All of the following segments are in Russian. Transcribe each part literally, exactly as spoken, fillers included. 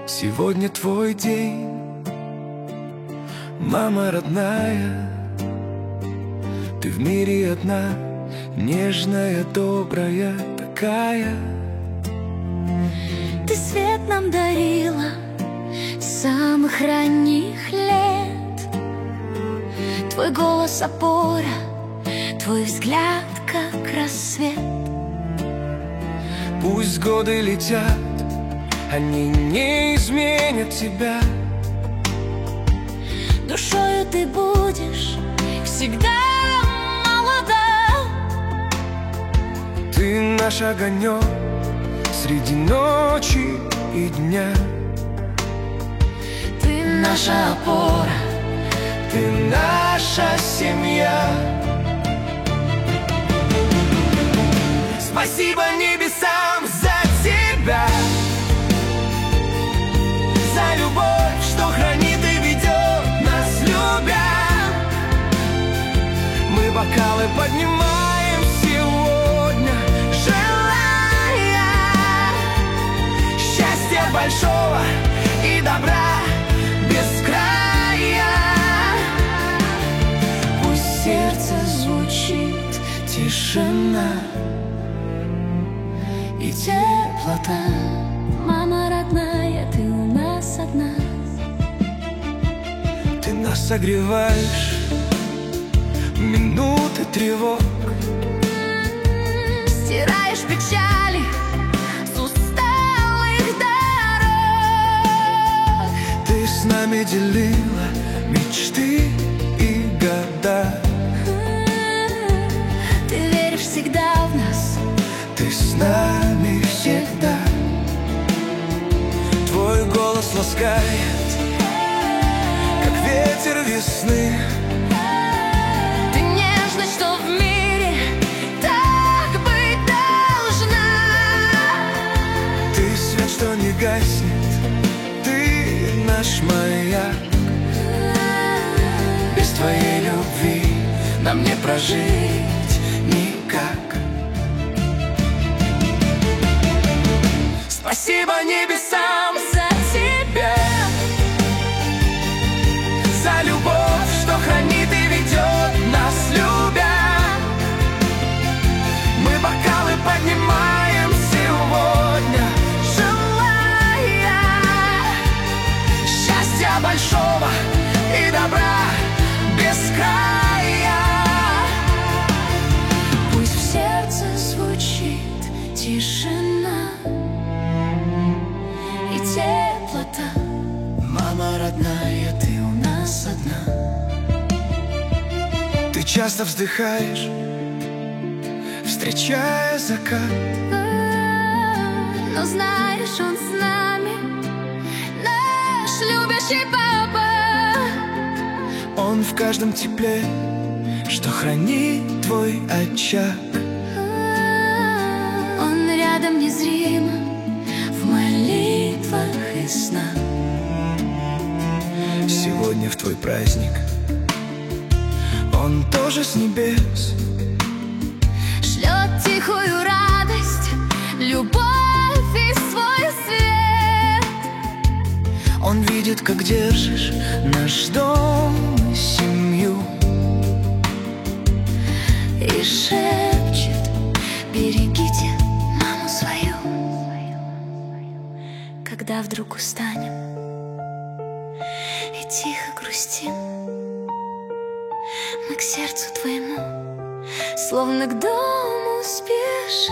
Сегодня твой день, мама родная. Ты в мире одна, нежная, добрая такая. Ты свет нам дарила с самых ранних лет. Твой голос опора, твой взгляд как рассвет. Пусть годы летят, они не изменят тебя. Душою ты будешь всегда молода. Ты наш огонек среди ночи и дня. Ты наша опора, ты наша семья. Спасибо небесам за тебя, за любовь, что хранит и ведет нас, любя. Мы бокалы поднимаем сегодня, желая счастья большого и добра без края. Пусть в сердце звучит тишина и теплота. Мама родная, ты у нас одна. Ты нас согреваешь в минуты тревог, стираешь печали с усталых дорог. Ты с нами делила мечты и года. Ты веришь всегда в нас, ты с нами всегда. Твой голос ласкает, как ветер весны. Ты нежность, что в мире так быть должна. Ты свет, что не гаснет, ты наш маяк. Без твоей любви нам не прожить никак. Спасибо небесам за тебя, за любовь, что хранит и ведет нас, любя. Мы бокалы поднимаем сегодня, желая счастья большого и добра без края. Пусть в сердце звучит тишина и теплота. Мама родная, ты у нас одна. Ты часто вздыхаешь, встречая закат. Но знаешь, он с нами, наш любящий папа. Он в каждом тепле, что хранит твой очаг. Он рядом незримо, в молитвах и снах. Сегодня в твой праздник он тоже с небес шлет тихую радость, любовь и свой свет. Он видит, как держишь наш дом и семью, и шепчет: берегите маму свою. Когда вдруг устанем и тихо грустим, мы к сердцу твоему, словно к дому спешим.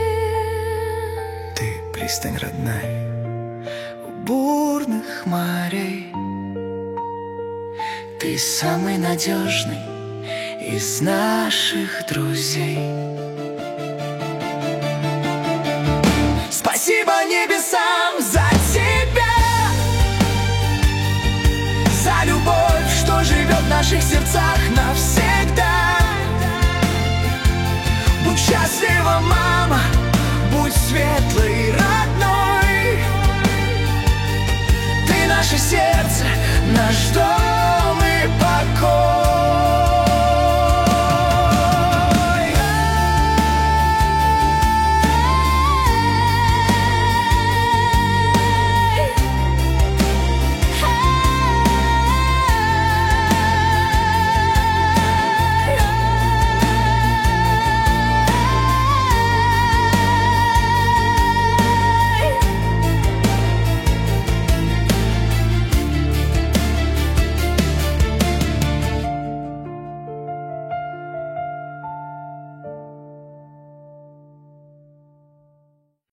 Ты пристань родная у бурных морей. Ты самый надежный из наших друзей. Спасибо небесам за тебя, за любовь, что живет в наших сердцах навсегда. Будь счастлива, мама, будь светлой и родной. Ты наше сердце, наш дом.